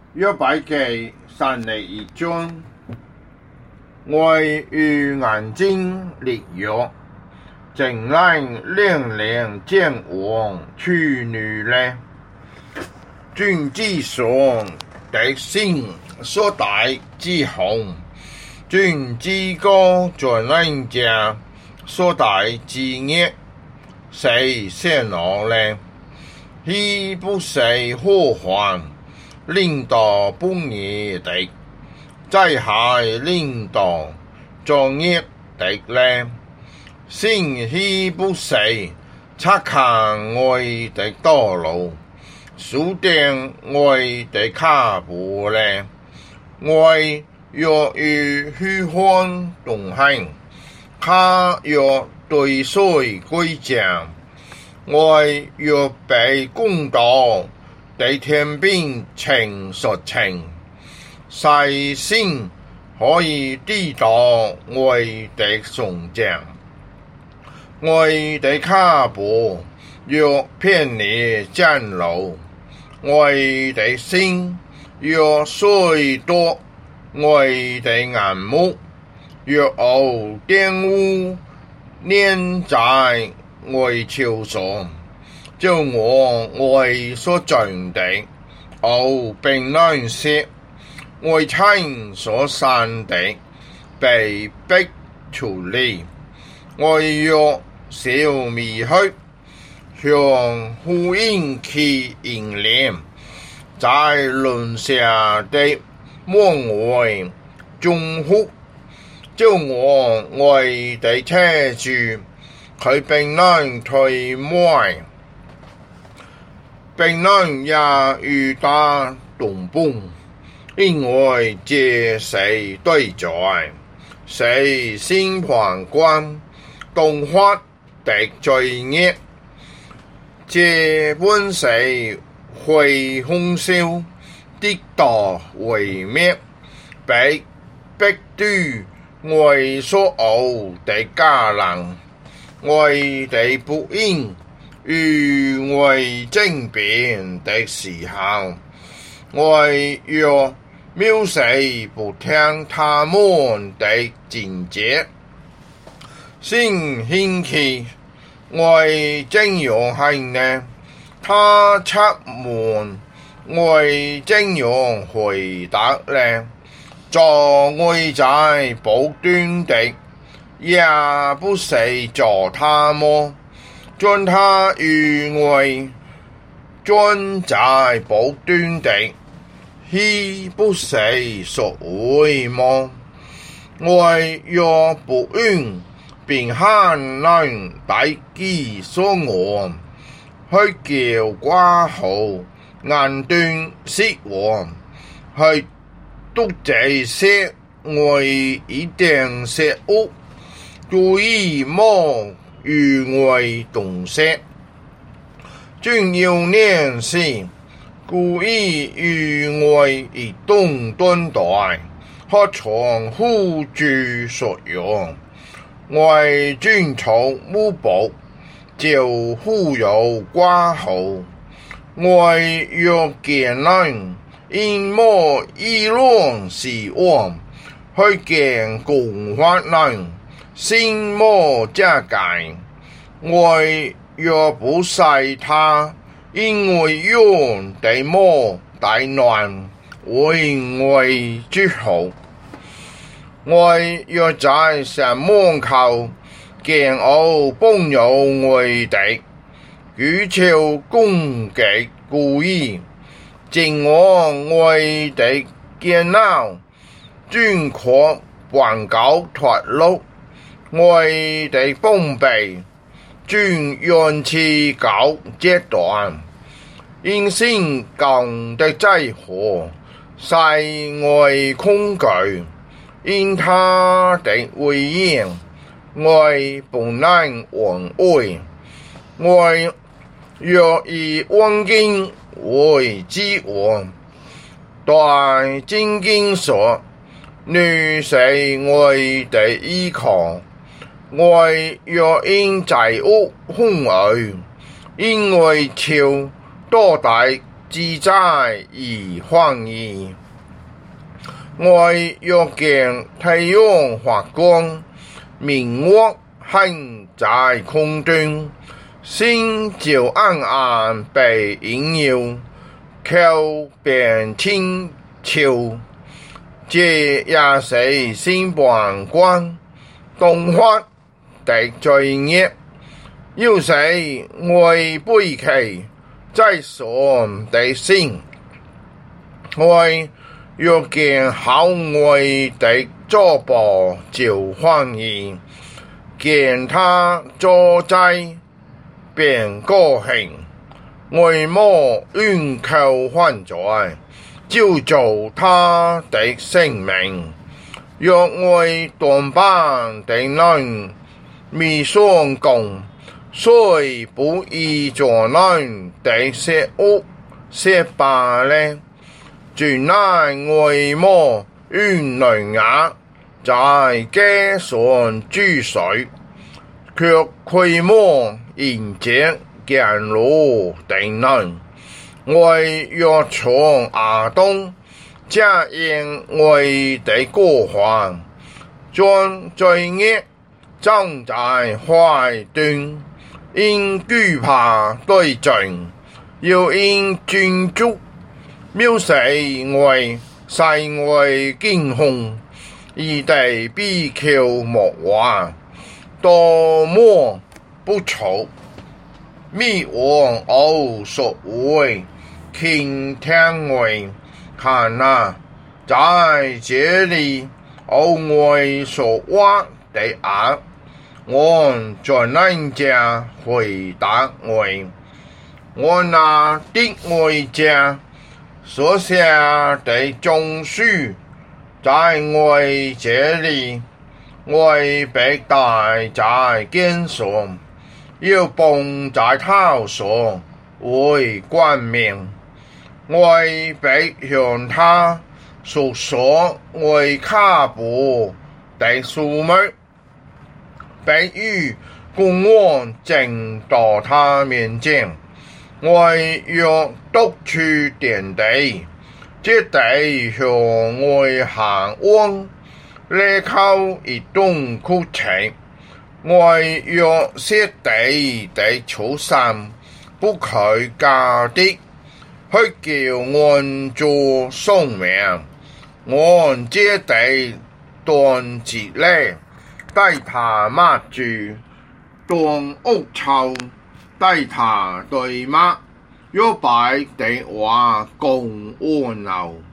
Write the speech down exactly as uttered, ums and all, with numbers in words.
約伯記三十一章，愛與眼睛力弱，正來兩兩見王去女呢，君之所得勝所帶之紅，君之高在人家所帶之業，誰顯露呢？豈不是禍患領導不義的，災害領導作孽的呢？神豈不是察看我的道路，數點我的腳步呢？我若與虛幻同行，他若對誰歸正，我若被公道的天平秤所稱，誰先可以抵擋我的重杖？我的腳步若偏離正路，我的心若衰墮，我的眼目若有玷污粘在我手上，就我我所種的有病難舌，我親所生的被逼出離，我若消滅去，像呼應其引臉，在輪下的門外中哭，就我我的車主佢並能退賣，並能也與他同伴，因為這是對罪，是審判官當發的罪孽，這本是會風燒的道為滅，被逼對我所有的家人，我的不義與我爭辯的時候，我若藐視不聽他們的警戒，神興起我怎樣行呢？他測問我怎樣回答呢？作我在不斷的，也不是做他麼？將他與我專在不斷的，豈不是所為麼？我若不願，便很難大己所安，去叫寡婦眼斷舌亡，去督這些我一定食物，故意莫與我同食，專要念時，故意與我一同對待，何嘗付諸所用？我專從無寶，就富有寡婦，我若見人因莫議論是妄，去見共法人心莫遮蓋，我若不殺他，因為用的莫大難為我之後，我若在城門口見有幫助我的，舉手攻擊故意，正我我的劍刀，專可挽救脫路，我的膀臂專用刺搞折斷，因心講的災禍，使我恐懼，因他的威嚴，我不能安慰。我若以王經為之王，但真經說，你是我的依靠。我若因債務風雨，因為求多大自在而歡意。我若見太陽發光，明月行在空中，星照暗暗被映耀，口變清悄。這也是星盤觀動發的罪孽，要是我背棄在上的心，我若見後我的作報就歡意，見他坐在便高興，我莫冤求還債，照做他的性命。若我斷辦的人未相共，雖不依着人的食物食罷了，轉來我莫冤雷壓在街上注水，卻驅魔迎接降落的人。我若從亞東加應我的過犯，將罪孽葬在懷中，因懼怕對盡，又因尊主藐視我，使我驚恐，而地必求莫話，多麼不醜！滅亡偶所為，傾聽我，看哪，在這裏，偶我所挖的額，我在人家回答我，我那的我家所下的種樹，在我這裏，我被戴在肩上，又綁在頭上為冠冕。我被向他所說為卡布的樹木，被與公安正到他面前。我若獨處田地，這地向我行往，裂口一動哭泣。我若捨地的草山，不去加的，去叫安做喪命。我這地斷絕了，帶他抹住，斷屋臭，帶他對抹，約擺的話共安樂。